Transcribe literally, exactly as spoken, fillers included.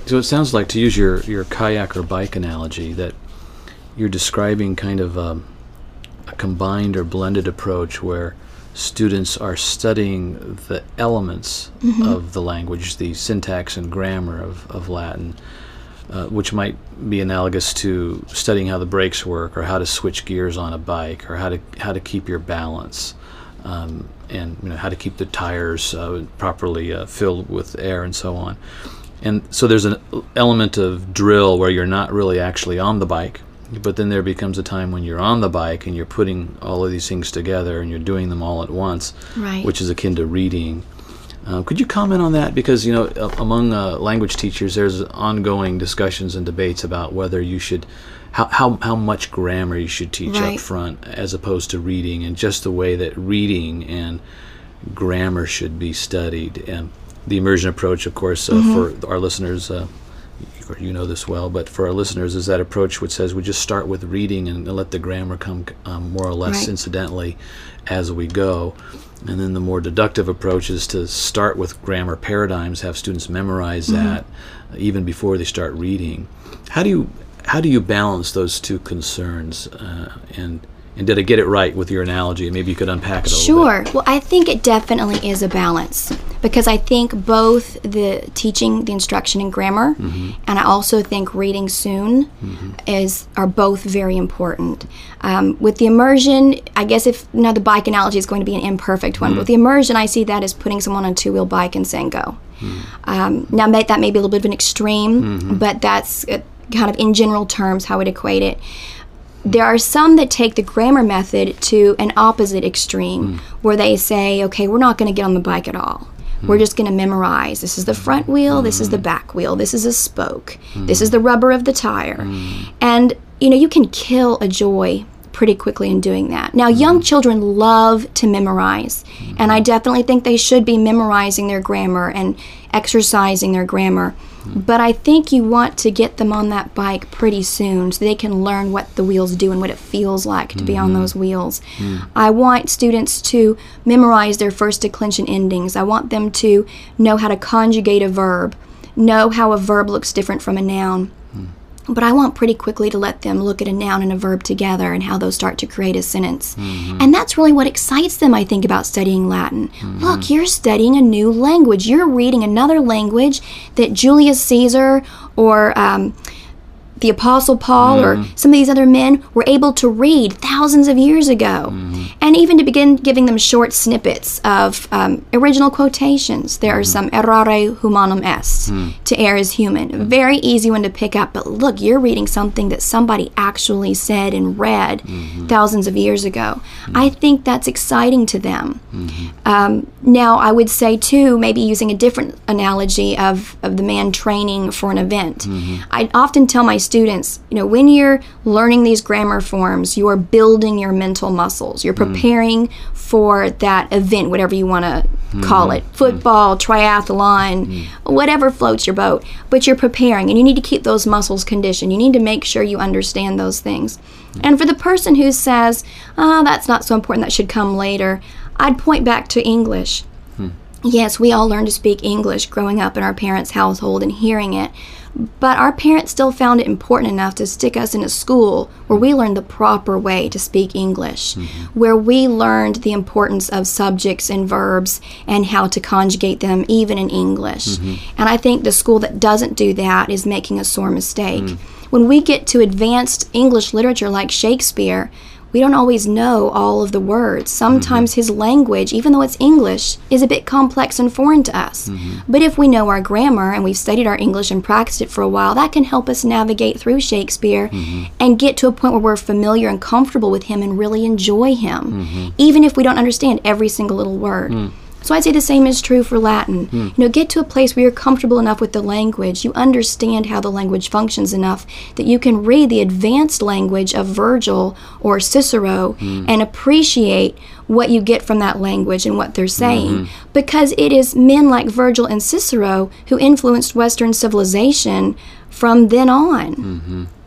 So it sounds like, to use your, your kayak or bike analogy, that you're describing kind of um, a combined or blended approach where students are studying the elements mm-hmm. of the language, the syntax and grammar of, of Latin, uh, which might be analogous to studying how the brakes work, or how to switch gears on a bike, or how to how to keep your balance, um, and you know how to keep the tires uh, properly uh, filled with air and so on. And so there's an element of drill where you're not really actually on the bike, but then there becomes a time when you're on the bike and you're putting all of these things together and you're doing them all at once, right. which is akin to reading. Uh, could you comment on that? Because, you know, uh, among uh, language teachers, there's ongoing discussions and debates about whether you should, how, how, how much grammar you should teach right. up front as opposed to reading, and just the way that reading and grammar should be studied. And the immersion approach, of course, uh, mm-hmm. for our listeners, uh, you know this well, but for our listeners, is that approach which says we just start with reading and let the grammar come um, more or less right. incidentally as we go. And then the more deductive approach is to start with grammar paradigms, have students memorize mm-hmm. that uh, even before they start reading. How do you how do you balance those two concerns? Uh, and and did I get it right with your analogy? Maybe you could unpack it a sure. little bit. Sure. Well, I think it definitely is a balance, because I think both the teaching, the instruction in grammar, mm-hmm. and I also think reading soon mm-hmm. is are both very important. Um, with the immersion, I guess if now the bike analogy is going to be an imperfect one, mm-hmm. but with the immersion, I see that as putting someone on a two-wheel bike and saying go. Mm-hmm. Um, now may, that may be a little bit of an extreme, mm-hmm. but that's uh, kind of in general terms how I would equate it. There are some that take the grammar method to an opposite extreme, mm. where they say, okay, we're not going to get on the bike at all. Mm. We're just going to memorize. This is the front wheel, mm. this is the back wheel, this is a spoke, mm. this is the rubber of the tire. Mm. And, you know, you can kill a joy pretty quickly in doing that. Now, mm. young children love to memorize, mm. and I definitely think they should be memorizing their grammar and exercising their grammar. But I think you want to get them on that bike pretty soon so they can learn what the wheels do and what it feels like to mm-hmm. be on those wheels. Mm. I want students to memorize their first declension endings. I want them to know how to conjugate a verb, know how a verb looks different from a noun. Mm. But I want pretty quickly to let them look at a noun and a verb together and how those start to create a sentence. Mm-hmm. And that's really what excites them, I think, about studying Latin. Mm-hmm. Look, you're studying a new language. You're reading another language that Julius Caesar or um, the Apostle Paul mm-hmm. or some of these other men were able to read thousands of years ago. Mm-hmm. And even to begin giving them short snippets of um, original quotations. There mm-hmm. are some errare humanum est, mm-hmm. to err is human. Mm-hmm. Very easy one to pick up, but look, you're reading something that somebody actually said and read mm-hmm. thousands of years ago. Mm-hmm. I think that's exciting to them. Mm-hmm. Um, now, I would say, too, maybe using a different analogy of, of the man training for an event. Mm-hmm. I often tell my students, you know, when you're learning these grammar forms, you're building your mental muscles. You're preparing mm-hmm. for that event, whatever you want to mm-hmm. call it, football, mm-hmm. triathlon, mm-hmm. whatever floats your boat. But you're preparing, and you need to keep those muscles conditioned. You need to make sure you understand those things. Mm-hmm. And for the person who says, oh, that's not so important, that should come later, I'd point back to English. Hmm. Yes, we all learned to speak English growing up in our parents' household and hearing it, but our parents still found it important enough to stick us in a school where we learned the proper way to speak English, mm-hmm. where we learned the importance of subjects and verbs and how to conjugate them even in English. Mm-hmm. And I think the school that doesn't do that is making a sore mistake. Mm. When we get to advanced English literature like Shakespeare, we don't always know all of the words. Sometimes mm-hmm. his language, even though it's English, is a bit complex and foreign to us. Mm-hmm. But if we know our grammar and we've studied our English and practiced it for a while, that can help us navigate through Shakespeare mm-hmm. and get to a point where we're familiar and comfortable with him and really enjoy him, mm-hmm. even if we don't understand every single little word. Mm. So I'd say the same is true for Latin. Mm. You know, get to a place where you're comfortable enough with the language, you understand how the language functions enough that you can read the advanced language of Virgil or Cicero mm. and appreciate what you get from that language and what they're saying. Mm-hmm. Because it is men like Virgil and Cicero who influenced Western civilization from then on. Mm-hmm.